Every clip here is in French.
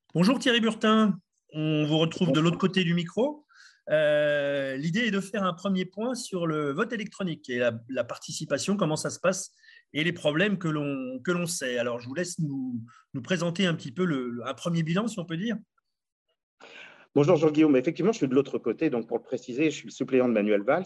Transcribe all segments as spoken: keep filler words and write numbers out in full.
Bonjour Thierry Burtin, on vous retrouve de l'autre côté du micro. Euh, L'idée est de faire un premier point sur le vote électronique et la, la participation, comment ça se passe et les problèmes que l'on que l'on sait. Alors, je vous laisse nous, nous présenter un petit peu le, un premier bilan, si on peut dire. Bonjour Jean-Guillaume, effectivement, je suis de l'autre côté, donc pour le préciser, je suis le suppléant de Manuel Valls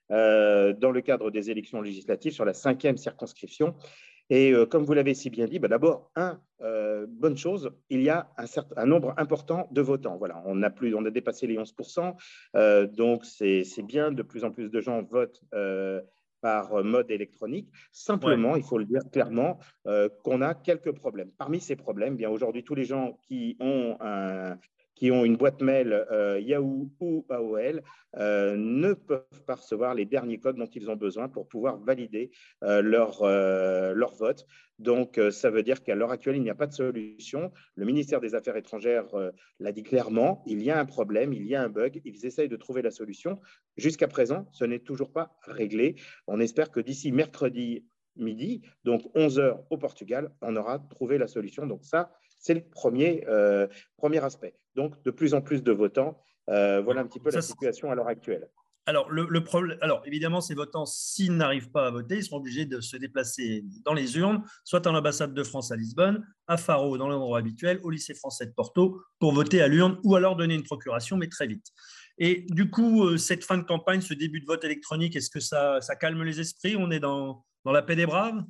euh, dans le cadre des élections législatives sur la cinquième circonscription. Et euh, comme vous l'avez si bien dit, bah, d'abord, un, euh, bonne chose, il y a un, certain, un nombre important de votants. Voilà, on a, plus, on a dépassé les onze pour cent, euh, donc c'est bien, de plus en plus de gens votent euh, par mode électronique. Ouais. Simplement, il faut le dire clairement, euh, qu'on a quelques problèmes. Parmi ces problèmes, bien aujourd'hui, tous les gens qui ont un qui ont une boîte mail euh, Yahoo ou A O L euh, ne peuvent pas recevoir les derniers codes dont ils ont besoin pour pouvoir valider euh, leur, euh, leur vote. Donc, euh, ça veut dire qu'à l'heure actuelle, il n'y a pas de solution. Le ministère des Affaires étrangères euh, l'a dit clairement, il y a un problème, il y a un bug, ils essayent de trouver la solution. Jusqu'à présent, ce n'est toujours pas réglé. On espère que d'ici mercredi midi, donc onze heures au Portugal, on aura trouvé la solution. Donc ça, c'est le premier, euh, premier aspect. Donc, de plus en plus de votants. Euh, voilà un petit peu la Ça, situation à l'heure actuelle. alors, le, le problème, alors, évidemment, ces votants, s'ils n'arrivent pas à voter, ils seront obligés de se déplacer dans les urnes, soit à l'ambassade de France à Lisbonne, à Faro, dans l'endroit habituel, au lycée français de Porto, pour voter à l'urne ou alors donner une procuration, mais très vite. Et du coup, euh, cette fin de campagne, ce début de vote électronique, est-ce que ça, ça calme les esprits? On est dans, dans la paix des braves?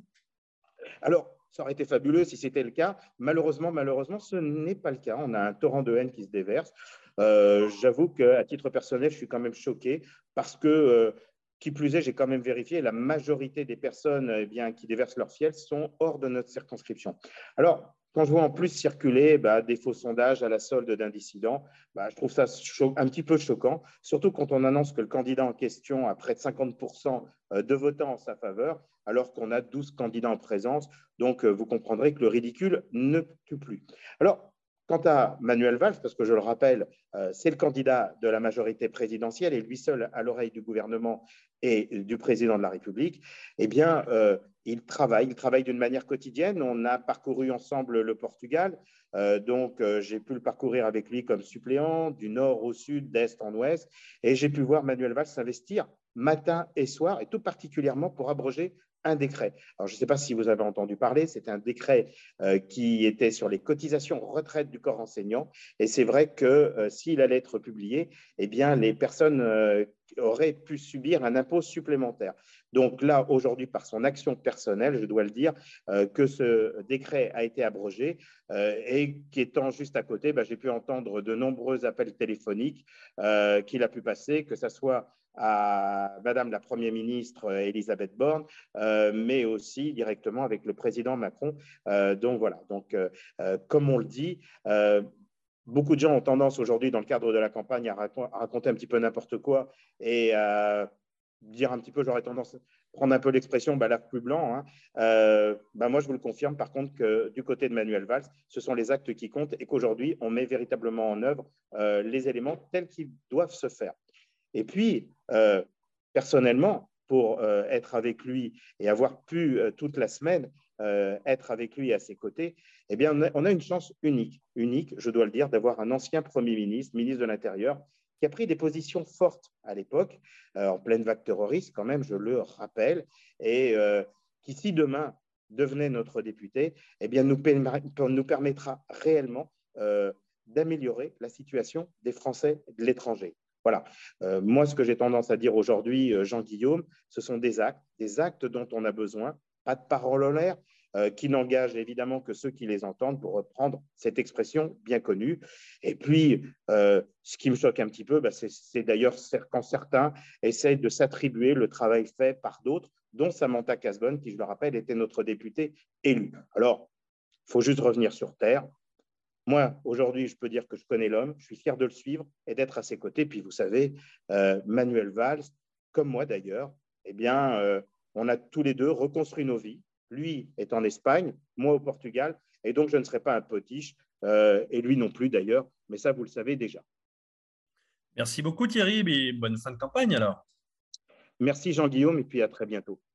Alors, ça aurait été fabuleux si c'était le cas. Malheureusement, malheureusement, ce n'est pas le cas. On a un torrent de haine qui se déverse. Euh, J'avoue qu'à titre personnel, je suis quand même choqué parce que, euh, qui plus est, j'ai quand même vérifié, la majorité des personnes eh bien, qui déversent leur fiel sont hors de notre circonscription. Alors, quand je vois en plus circuler bah, des faux sondages à la solde d'un dissident, bah, je trouve ça un petit peu choquant, surtout quand on annonce que le candidat en question a près de cinquante pour cent de votants en sa faveur, alors qu'on a douze candidats en présence. Donc, vous comprendrez que le ridicule ne tue plus. Alors, quant à Manuel Valls, parce que je le rappelle, euh, c'est le candidat de la majorité présidentielle et lui seul à l'oreille du gouvernement et du président de la République, eh bien, euh, il travaille, il travaille d'une manière quotidienne. On a parcouru ensemble le Portugal, euh, donc euh, j'ai pu le parcourir avec lui comme suppléant, du nord au sud, d'est en ouest, et j'ai pu voir Manuel Valls s'investir matin et soir, et tout particulièrement pour abroger un décret. Alors, je ne sais pas si vous avez entendu parler, c'est un décret euh, qui était sur les cotisations retraite du corps enseignant. Et c'est vrai que euh, s'il allait être publié, eh bien, les personnes euh, auraient pu subir un impôt supplémentaire. Donc là, aujourd'hui, par son action personnelle, je dois le dire, euh, que ce décret a été abrogé euh, et qu'étant juste à côté, bah, j'ai pu entendre de nombreux appels téléphoniques euh, qu'il a pu passer, que ce soit à Madame la Première ministre Elisabeth Borne, euh, mais aussi directement avec le président Macron. Euh, donc voilà, donc, euh, euh, comme on le dit, euh, beaucoup de gens ont tendance aujourd'hui, dans le cadre de la campagne, à, raconter, à raconter un petit peu n'importe quoi et à euh, dire un petit peu, j'aurais tendance à prendre un peu l'expression bah, l'œuf plus blanc. Hein. Euh, bah, moi, je vous le confirme, par contre, que du côté de Manuel Valls, ce sont les actes qui comptent et qu'aujourd'hui, on met véritablement en œuvre euh, les éléments tels qu'ils doivent se faire. Et puis, euh, personnellement, pour euh, être avec lui et avoir pu euh, toute la semaine euh, être avec lui à ses côtés, eh bien, on a, on a une chance unique, unique, je dois le dire, d'avoir un ancien Premier ministre, ministre de l'Intérieur, qui a pris des positions fortes à l'époque, euh, en pleine vague terroriste, quand même, je le rappelle, et euh, qui, si demain devenait notre député, eh bien, nous, nous permettra réellement euh, d'améliorer la situation des Français de l'étranger. Voilà. Euh, moi, ce que j'ai tendance à dire aujourd'hui, euh, Jean-Guillaume, ce sont des actes, des actes dont on a besoin, pas de paroles en l'air, euh, qui n'engagent évidemment que ceux qui les entendent, pour reprendre cette expression bien connue. Et puis, euh, ce qui me choque un petit peu, bah, c'est d'ailleurs quand certains essayent de s'attribuer le travail fait par d'autres, dont Samantha Cazbonne, qui, je le rappelle, était notre députée élue. Alors, il faut juste revenir sur Terre. Moi, aujourd'hui, je peux dire que je connais l'homme, je suis fier de le suivre et d'être à ses côtés. Puis, vous savez, euh, Manuel Valls, comme moi d'ailleurs, eh bien, euh, on a tous les deux reconstruit nos vies. Lui est en Espagne, moi au Portugal, et donc je ne serai pas un potiche, euh, et lui non plus d'ailleurs, mais ça, vous le savez déjà. Merci beaucoup Thierry, et bonne fin de campagne alors. Merci Jean-Guillaume, et puis à très bientôt.